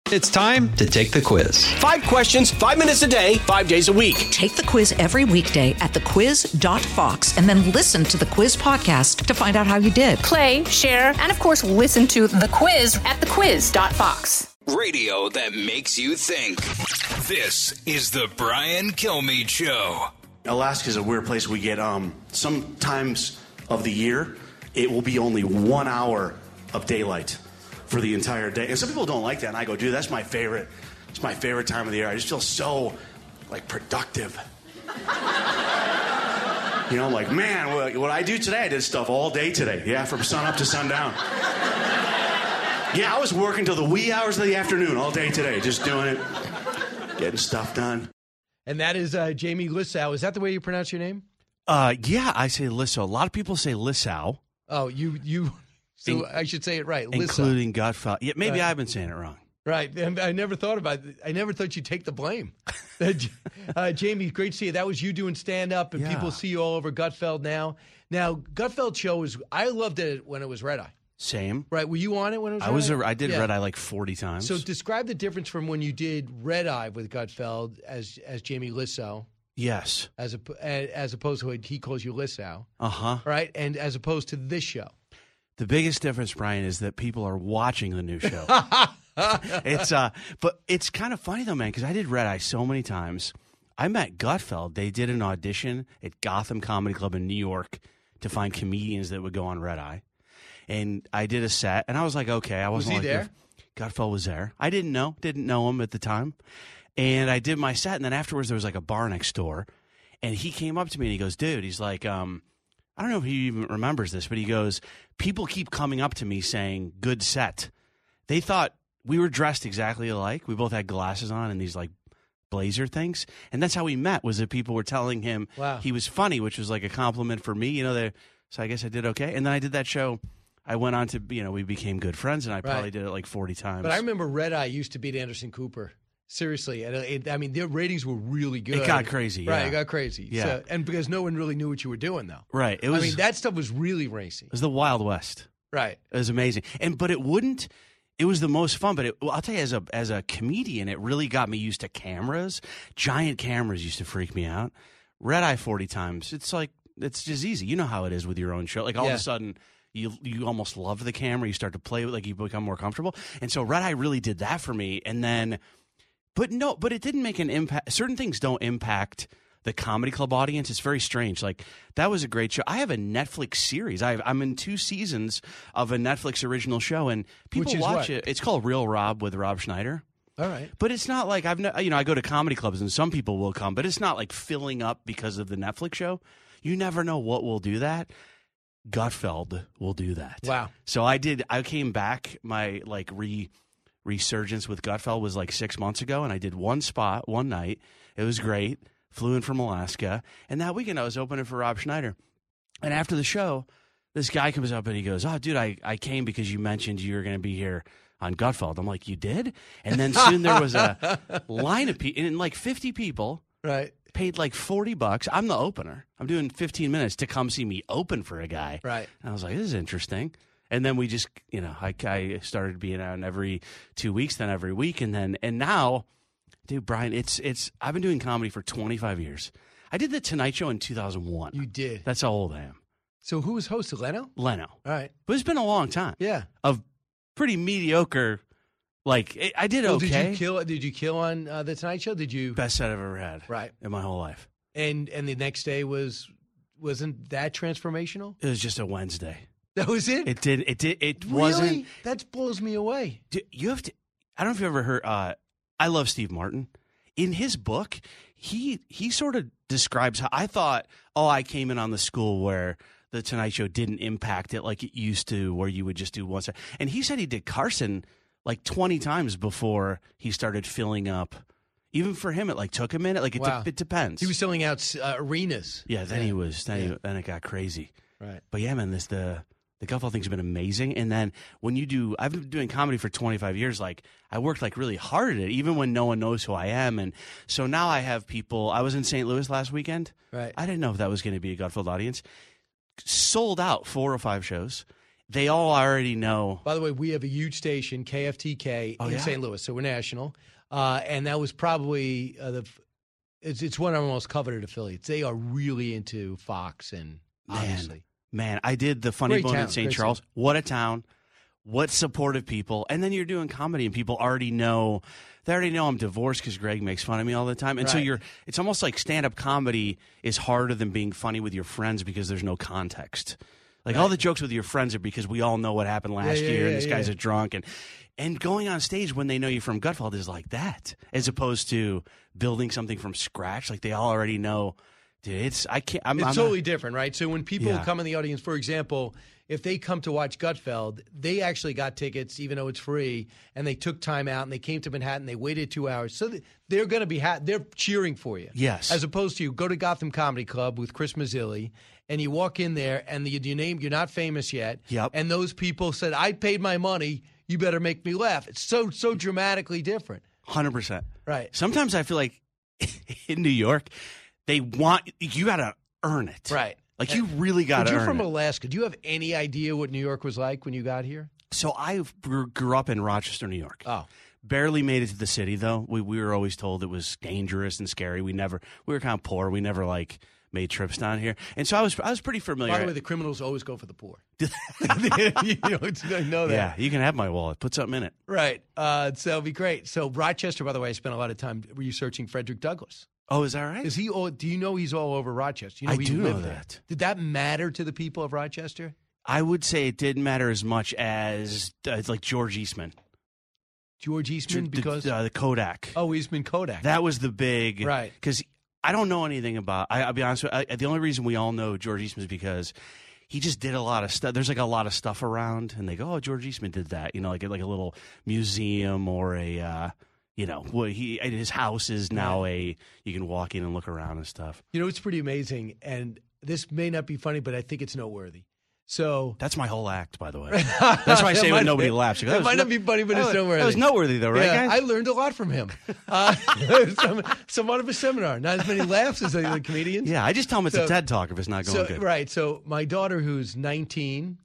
It's time to take the quiz. 5 questions, 5 minutes a day, 5 days a week. Take the quiz every weekday at thequiz.fox and then listen to the quiz podcast to find out how you did. Play, share, and of course, listen to The Quiz at thequiz.fox. Radio that makes you think. This is the Brian Kilmeade Show. Alaska is a weird place. We get sometimes of the year, it will be only 1 hour of daylight for the entire day. And some people don't like that, and I go, dude, that's my favorite. It's my favorite time of the year. I just feel so, productive. I'm like, man, what I do today, I did stuff all day today. Yeah, from sun up to sundown. Yeah, I was working till the wee hours of the afternoon all day today, just doing it, getting stuff done. And that is Jamie Lissow. Is that the way you pronounce your name? Yeah, I say Lissow. A lot of people say Lissow. Oh, you. So I should say it right, Lissow. Including Gutfeld. Yeah, maybe I've been saying it wrong. Right. I never thought about it. I never thought you'd take the blame. Jamie, great to see you. That was you doing stand-up, and people see you all over Gutfeld now. Now, Gutfeld show I loved it when it was Red Eye. Same. Right. Were you on it when it was Red Eye? I did Red Eye 40 times. So describe the difference from when you did Red Eye with Gutfeld as Jamie Lissow. Yes. As opposed to he calls you Lissow. Uh-huh. Right? And as opposed to this show. The biggest difference, Brian, is that people are watching the new show. But it's kind of funny though, man, because I did Red Eye so many times. I met Gutfeld. They did an audition at Gotham Comedy Club in New York to find comedians that would go on Red Eye, and I did a set, and I was like, okay, I wasn't. Was he there? Gutfeld was there. I didn't know him at the time, and I did my set, and then afterwards there was a bar next door, and he came up to me and he goes, dude, he's like, I don't know if he even remembers this, but he goes, people keep coming up to me saying, good set. They thought we were dressed exactly alike. We both had glasses on and these blazer things. And that's how we met, was that people were telling him he was funny, which was a compliment for me. So I guess I did okay. And then I did that show. I went on to, we became good friends, and I probably did it 40 times. But I remember Red Eye used to beat Anderson Cooper. Seriously, their ratings were really good. It got crazy, right? It got crazy, yeah. So, and because no one really knew what you were doing, though, right? That stuff was really racy. It was the Wild West, right? It was amazing, but it wouldn't. It was the most fun. But I'll tell you, as a comedian, it really got me used to cameras. Giant cameras used to freak me out. Red Eye 40 times. It's just easy. You know how it is with your own show. All of a sudden, you almost love the camera. You start to play with you become more comfortable. And so Red Eye really did that for me. And then. But it didn't make an impact. Certain things don't impact the comedy club audience. It's very strange. That was a great show. I have a Netflix series. I'm in 2 seasons of a Netflix original show, and people watch it. It's called Real Rob with Rob Schneider. All right. But it's not like I go to comedy clubs, and some people will come, but it's not filling up because of the Netflix show. You never know what will do that. Gutfeld will do that. Wow. So I came back, my resurgence with Gutfeld was 6 months ago, and I did one spot one night. It was great. Flew in from Alaska, and that weekend I was opening for Rob Schneider. And after the show, this guy comes up and he goes, "Oh, dude, I came because you mentioned you were going to be here on Gutfeld." I'm like, "You did?" And then soon there was a line of people, and 50 people, right? Paid $40. I'm the opener. I'm doing 15 minutes to come see me open for a guy, right? And I was like, "This is interesting." And then we just, I started being out every 2 weeks, then every week. And now, dude, Brian, I've been doing comedy for 25 years. I did the Tonight Show in 2001. You did? That's how old I am. So who was hosted, Leno? Leno. All right. But it's been a long time. Yeah. Of pretty mediocre, I did okay. Did you kill on the Tonight Show? Did you? Best set I've ever had. Right. In my whole life. And the next day wasn't that transformational? It was just a Wednesday. That was it? It really? wasn't. That blows me away. You have to. I don't know if you ever heard. I love Steve Martin. In his book, he sort of describes how I thought. Oh, I came in on the school where the Tonight Show didn't impact it like it used to, where you would just do one set. And he said he did Carson 20 times before he started filling up. Even for him, it took a minute. It depends. He was selling out arenas. Yeah. Then it got crazy. Right. But yeah, man, the Gutfeld thing's been amazing. And then I've been doing comedy for 25 years. I worked really hard at it, even when no one knows who I am. And so now I have people. I was in St. Louis last weekend. Right. I didn't know if that was going to be a Gutfeld audience. Sold out 4 or 5 shows. they all already know. By the way, we have a huge station, KFTK, in St. Louis, so we're national. And that was probably it's one of our most coveted affiliates. They are really into Fox and obviously. Man, I did the Funny Great Bone town, in St. great Charles. town. What a town. What supportive people. And then you're doing comedy and people already know. They already know I'm divorced because Greg makes fun of me all the time. And so it's almost like stand-up comedy is harder than being funny with your friends because there's no context. Like all the jokes with your friends are because we all know what happened last year and this guy's a drunk. And going on stage when they know you from Gutfeld is like that, as opposed to building something from scratch. Like they all already know. Dude, it's totally different, right? So when people come in the audience, for example, if they come to watch Gutfeld, they actually got tickets, even though it's free, and they took time out and they came to Manhattan. They waited 2 hours, so they're going to be they're cheering for you. Yes, as opposed to you go to Gotham Comedy Club with Chris Mazzilli, and you walk in there and you're not famous yet. Yep. And those people said, "I paid my money. You better make me laugh." It's so dramatically different. 100%. Right. Sometimes I feel like in New York, you got to earn it. Right. Like you really got to earn it. You're from Alaska. Do you have any idea what New York was like when you got here? So I grew up in Rochester, New York. Oh. Barely made it to the city, though. We were always told it was dangerous and scary. We were kind of poor. We never made trips down here. And so I was pretty familiar. By the way, the criminals always go for the poor. You know that. Yeah, you can have my wallet. Put something in it. Right. So it'd be great. So Rochester, by the way, I spent a lot of time researching Frederick Douglass. Oh, is that right? Is he? Do you know he's all over Rochester? You know I he do know lived there. that. Did that matter to the people of Rochester? I would say it didn't matter as much as like George Eastman. George Eastman, because the Kodak. Oh, Eastman Kodak. That was the big right. Because I don't know anything about. I'll be honest with you, the only reason we all know George Eastman is because he just did a lot of stuff. There's like a lot of stuff around, and they go, "Oh, George Eastman did that." You know, like a little museum or a. His house is now you can walk in and look around and stuff. You know, it's pretty amazing, and this may not be funny, but I think it's noteworthy. So that's my whole act, by the way. That's why I say when nobody laughs. It might not be funny, but it's noteworthy. That was noteworthy, though, right, guys? I learned a lot from him. Somewhat of a seminar. Not as many laughs as the comedians. Yeah, I just tell them it's a TED Talk if it's not going good. Right. So my daughter, who's 19,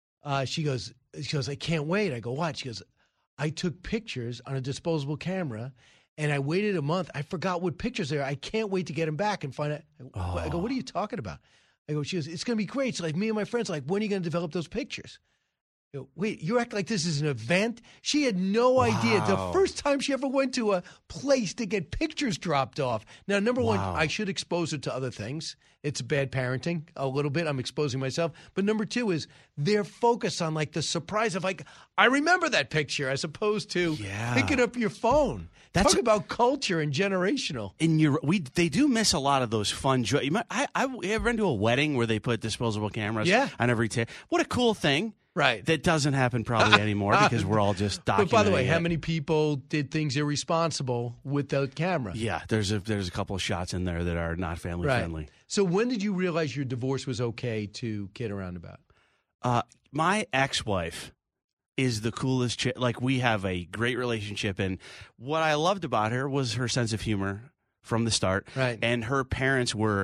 she goes, I can't wait. I go, what? She goes, I took pictures on a disposable camera, and I waited a month. I forgot what pictures they are. I can't wait to get them back and find out. I go, what are you talking about? I go, she goes, it's going to be great. So like me and my friends, like, when are you going to develop those pictures? I go, wait, you act like this is an event? She had no idea. The first time she ever went to a place to get pictures dropped off. Now, number one, I should expose her to other things. It's bad parenting a little bit. I'm exposing myself. But number two is they're focused on like the surprise of like, I remember that picture as opposed to picking up your phone. Talk about culture and generational. They do miss a lot of those fun. I ever been to a wedding where they put disposable cameras on every table? What a cool thing. Right. That doesn't happen probably anymore because we're all just documenting. But by the way, how many people did things irresponsible with the camera? Yeah, there's a couple of shots in there that are not family friendly. So when did you realize your divorce was okay to kid around about? My ex-wife is the coolest chick. Like, we have a great relationship, and what I loved about her was her sense of humor from the start. Right. And her parents were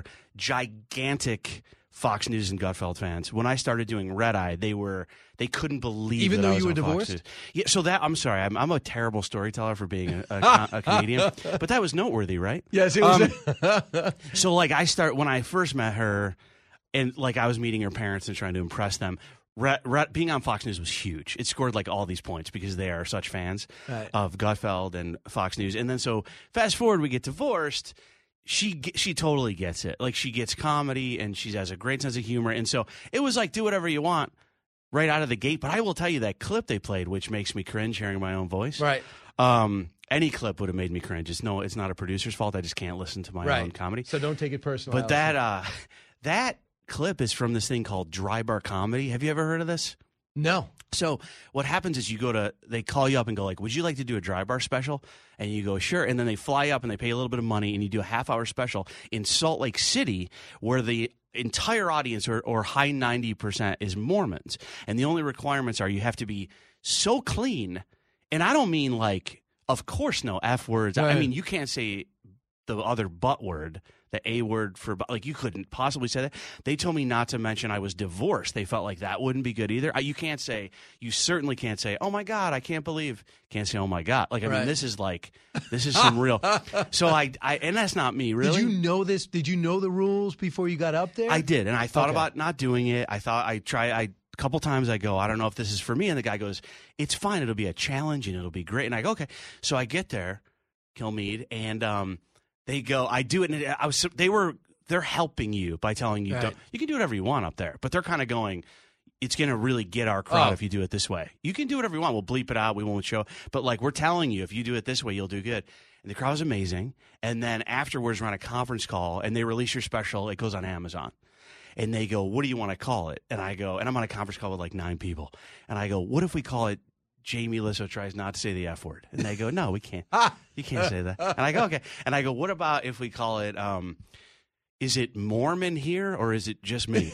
gigantic Fox News and Gutfeld fans. When I started doing Red Eye, they couldn't believe even that though I was you were on Fox divorced. News. Yeah, so that I'm sorry, I'm a terrible storyteller for being a comedian, but that was noteworthy, right? Yes, it was. So like when I first met her, and like I was meeting her parents and trying to impress them. Being on Fox News was huge. It scored like all these points because they are such fans of Gutfeld and Fox News. And then so fast forward, we get divorced. She totally gets it. Like, she gets comedy and she has a great sense of humor. And so it was like, do whatever you want right out of the gate. But I will tell you, that clip they played, which makes me cringe hearing my own voice. Right. Any clip would have made me cringe. It's not a producer's fault. I just can't listen to my own comedy. So don't take it personal. But that clip is from this thing called Dry Bar Comedy. Have you ever heard of this? No. So what happens is they call you up and go like, would you like to do a Dry Bar special? And you go, sure. And then they fly up and they pay a little bit of money and you do a half-hour special in Salt Lake City where the entire audience or high 90% is Mormons. And the only requirements are you have to be so clean. And I don't mean like, of course, no F words. Right. I mean, you can't say the other butt word the A word for, like, you couldn't possibly say that. They told me not to mention I was divorced. They felt like that wouldn't be good either. You certainly can't say, oh my God, I can't believe. Can't say, oh my God. Like, I mean, this is some real. So and that's not me, really. Did you know this? Did you know the rules before you got up there? I did, and I thought about not doing it. A couple times I go, I don't know if this is for me, and the guy goes, it's fine. It'll be a challenge, and it'll be great. And I go, okay. So I get there, Kilmeade, and they go, I do it, and they're helping you by telling you, you can do whatever you want up there, but they're kind of going, it's going to really get our crowd if you do it this way. You can do whatever you want. We'll bleep it out. We won't show. But, like, we're telling you, if you do it this way, you'll do good. And the crowd was amazing. And then afterwards, we're on a conference call, and they release your special. It goes on Amazon. And they go, what do you want to call it? And I go, and I'm on a conference call with like 9 people. And I go, what if we call it Jamie Lissow Tries Not to Say the F Word? And they go, no, we can't. You can't say that. And I go, okay. And I go, what about if we call it, is it Mormon here or is it just me?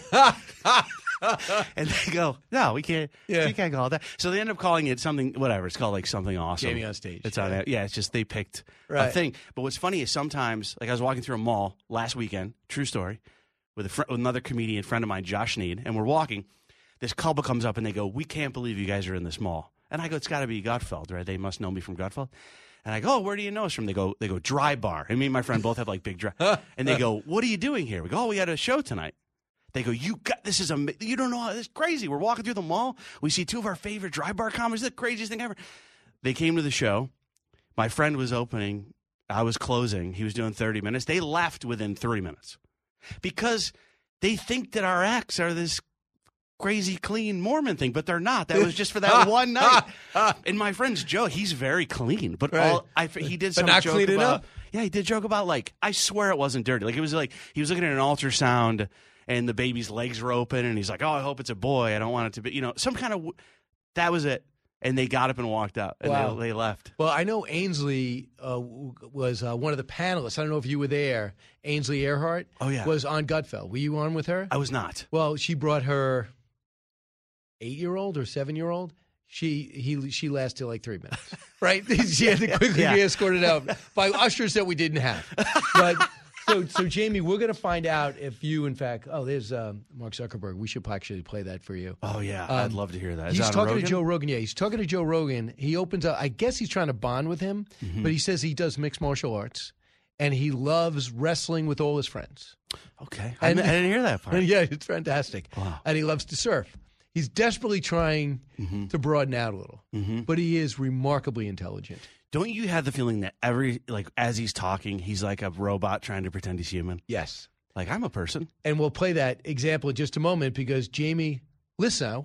And they go, no, we can't. Yeah. We can't call it that. So they end up calling it something, whatever. It's called like something awesome. Jamie on stage. It's on. Yeah, it's just they picked a thing. But what's funny is sometimes, like I was walking through a mall last weekend, true story, with another comedian friend of mine, Josh Sneed, and we're walking. This couple comes up and they go, we can't believe you guys are in this mall. And I go, it's got to be Gutfeld, right? They must know me from Gutfeld. And I go, oh, where do you know us from? They go, Dry Bar. And me and my friend both have like big dry. And they go, what are you doing here? We go, oh, we had a show tonight. They go, you don't know, this is crazy. We're walking through the mall. We see 2 of our favorite Dry Bar comics. This is the craziest thing ever. They came to the show. My friend was opening. I was closing. He was doing 30 minutes. They left within 3 minutes because they think that our acts are this crazy clean Mormon thing, but they're not. That was just for that one night. And my friend's Joe, he's very clean, but he did some joke about. Enough. Yeah, he did joke about, like, I swear it wasn't dirty. Like, it was like he was looking at an ultrasound and the baby's legs were open and he's like, oh, I hope it's a boy. I don't want it to be, some kind of. That was it. And they got up and walked out, and they left. Well, I know Ainsley was one of the panelists. I don't know if you were there. Ainsley Earhart was on Gutfeld. Were you on with her? I was not. Well, she brought her 8-year-old or 7-year-old. She lasted like 3 minutes, right? She had to quickly be escorted out by ushers that we didn't have. But so Jamie, we're going to find out if you, in fact, there's Mark Zuckerberg. We should actually play that for you. Oh, yeah. I'd love to hear that. He's talking to Joe Rogan. Yeah, he's talking to Joe Rogan. He opens up. I guess he's trying to bond with him, but he says he does mixed martial arts, and he loves wrestling with all his friends. Okay. I didn't hear that part. Yeah, it's fantastic. Wow. And he loves to surf. He's desperately trying to broaden out a little, but he is remarkably intelligent. Don't you have the feeling that as he's talking, he's like a robot trying to pretend he's human? Yes. Like, I'm a person. And we'll play that example in just a moment because Jamie Lissow,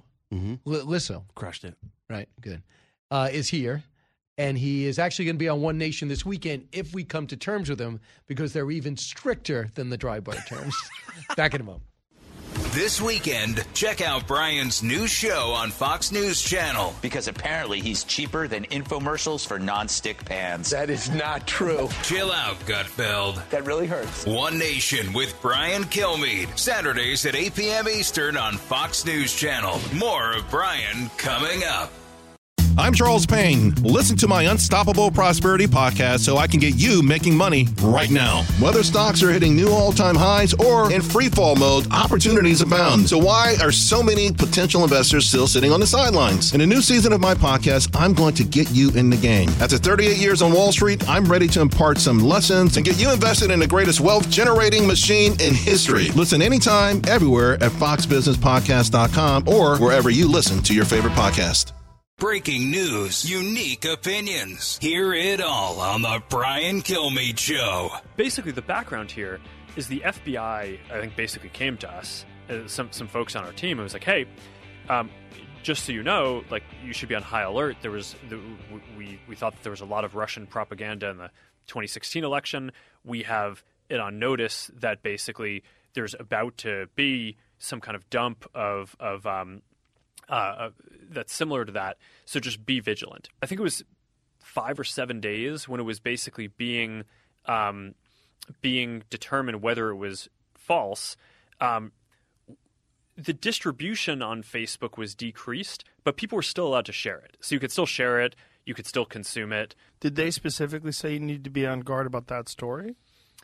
crushed it. Right, good, is here. And he is actually going to be on One Nation this weekend if we come to terms with him because they're even stricter than the Dry Bar terms. Back in a moment. This weekend, check out Brian's new show on Fox News Channel. Because apparently he's cheaper than infomercials for non-stick pans. That is not true. Chill out, Gutfeld. That really hurts. One Nation with Brian Kilmeade. Saturdays at 8 p.m. Eastern on Fox News Channel. More of Brian coming up. I'm Charles Payne. Listen to my Unstoppable Prosperity podcast so I can get you making money right now. Whether stocks are hitting new all-time highs or in free fall mode, opportunities abound. So why are so many potential investors still sitting on the sidelines? In a new season of my podcast, I'm going to get you in the game. After 38 years on Wall Street, I'm ready to impart some lessons and get you invested in the greatest wealth-generating machine in history. Listen anytime, everywhere at foxbusinesspodcast.com or wherever you listen to your favorite podcast. Breaking news, unique opinions. Hear it all on the Brian Kilmeade Show. Basically, the background here is the FBI, I think, basically came to us, some folks on our team, and was like, hey, just so you know, like, you should be on high alert. We thought that there was a lot of Russian propaganda in the 2016 election. We have it on notice that basically there's about to be some kind of dump of that's similar to that. So just be vigilant. I think it was 5 or 7 days when it was basically being determined whether it was false. The distribution on Facebook was decreased, but people were still allowed to share it. So you could still share it. You could still consume it. Did they specifically say you need to be on guard about that story?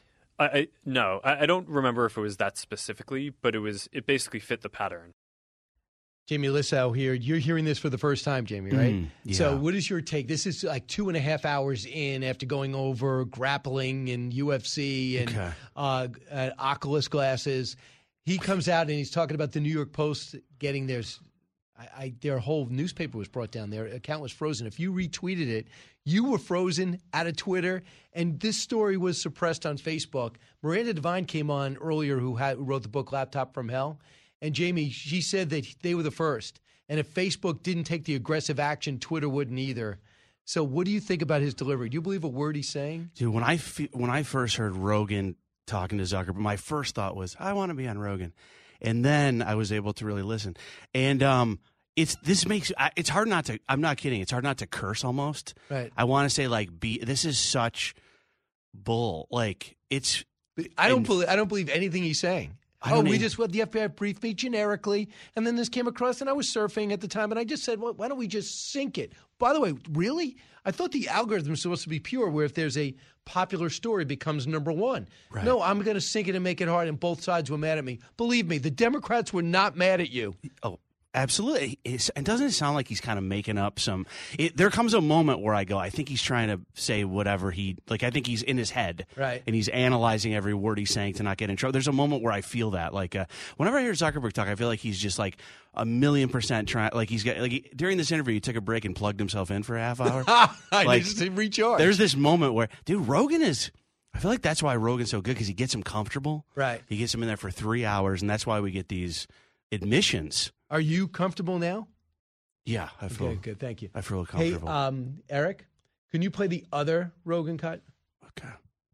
No, I don't remember if it was that specifically, but it basically fit the pattern. Jamie Lissow here. You're hearing this for the first time, Jamie, right? Yeah. So what is your take? This is like 2.5 hours in after going over grappling and UFC and Oculus glasses. He comes out and he's talking about the New York Post getting their whole newspaper was brought down. Their account was frozen. If you retweeted it, you were frozen out of Twitter, and this story was suppressed on Facebook. Miranda Devine came on earlier, who wrote the book Laptop from Hell. And Jamie, she said that they were the first. And if Facebook didn't take the aggressive action, Twitter wouldn't either. So what do you think about his delivery? Do you believe a word he's saying? Dude, when I first heard Rogan talking to Zuckerberg, my first thought was, I want to be on Rogan. And then I was able to really listen. And it's hard not to, I'm not kidding, it's hard not to curse almost. Right. I want to say, like, this is such bull. Like, it's. I don't believe anything he's saying. The FBI briefed me generically, and then this came across, and I was surfing at the time, and I just said, well, why don't we just sync it? By the way, really? I thought the algorithm was supposed to be pure, where if there's a popular story, it becomes number one. Right. No, I'm going to sync it and make it hard, and both sides were mad at me. Believe me, the Democrats were not mad at you. Oh, absolutely. And doesn't it sound like he's kind of making up some – there comes a moment where I go, I think he's trying to say whatever I think he's in his head. Right. And he's analyzing every word he's saying to not get in trouble. There's a moment where I feel that. Like whenever I hear Zuckerberg talk, I feel like he's just like 1,000,000% trying – like he's got – like during this interview, he took a break and plugged himself in for a half hour. Like, just to recharge. There's this moment where – dude, Rogan is – I feel like that's why Rogan's so good, because he gets him comfortable. Right. He gets him in there for 3 hours, and that's why we get these admissions. Are you comfortable now? Yeah, I feel okay, good. Thank you. I feel comfortable. Hey, Eric, can you play the other Rogan cut? Okay.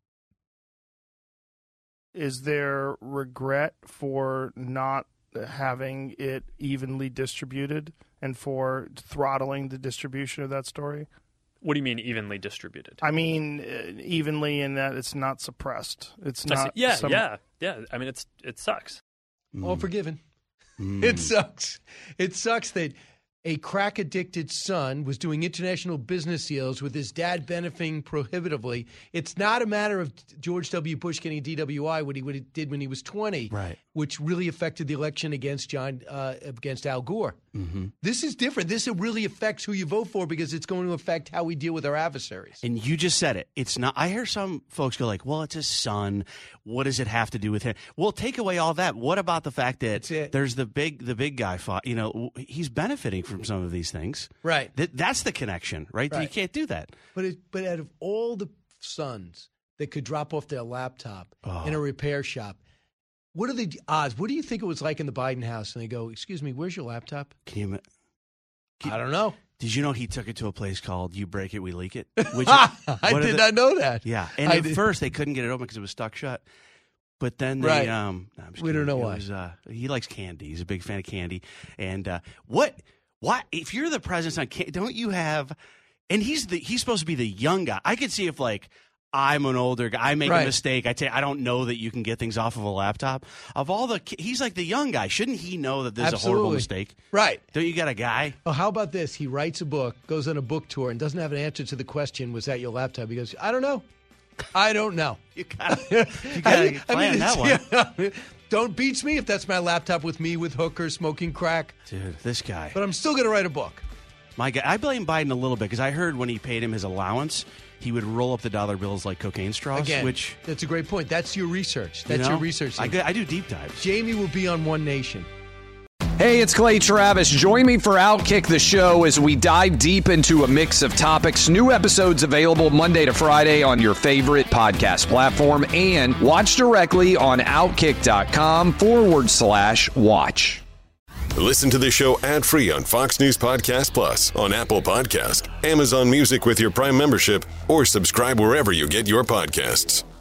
Is there regret for not having it evenly distributed and for throttling the distribution of that story? What do you mean evenly distributed? I mean evenly in that it's not suppressed. It's not. Yeah. I mean, it sucks. All forgiven. It sucks. It sucks that a crack-addicted son was doing international business deals with his dad benefiting prohibitively. It's not a matter of George W. Bush getting a DWI, what he did when he was 20, right, which really affected the election against Al Gore. Mm-hmm. This is different. This really affects who you vote for, because it's going to affect how we deal with our adversaries. And you just said it. It's not. I hear some folks go like, well, it's his son. What does it have to do with him? Well, take away all that. What about the fact that there's the big guy, he's benefiting from some of these things. Right. That's the connection, right? You can't do that. But out of all the sons that could drop off their laptop in a repair shop, what are the odds? What do you think it was like in the Biden house? And they go, excuse me, where's your laptop? I don't know. Did you know he took it to a place called You Break It, We Leak It? I did not know that. Yeah. And at first they couldn't get it open because it was stuck shut. But then they, we don't know why. He likes candy. He's a big fan of candy. And why? If you're the president, don't you have? And he's supposed to be the young guy. I could see if I'm an older guy, I make a mistake. I don't know that you can get things off of a laptop. He's like the young guy. Shouldn't he know that this is a horrible mistake? Right. Don't you got a guy? Oh, how about this? He writes a book, goes on a book tour, and doesn't have an answer to the question, was that your laptop? He goes, I don't know. I don't know. You gotta plan that one. Don't beach me if that's my laptop with me with hookers smoking crack. Dude, this guy. But I'm still going to write a book. My guy, I blame Biden a little bit, because I heard when he paid him his allowance, he would roll up the dollar bills like cocaine straws. Again, that's a great point. That's your research. That's your research. I do deep dives. Jamie will be on One Nation. Hey, it's Clay Travis. Join me for Outkick the Show as we dive deep into a mix of topics. New episodes available Monday to Friday on your favorite podcast platform, and watch directly on Outkick.com/watch. Listen to the show ad-free on Fox News Podcast Plus, on Apple Podcast, Amazon Music with your Prime membership, or subscribe wherever you get your podcasts.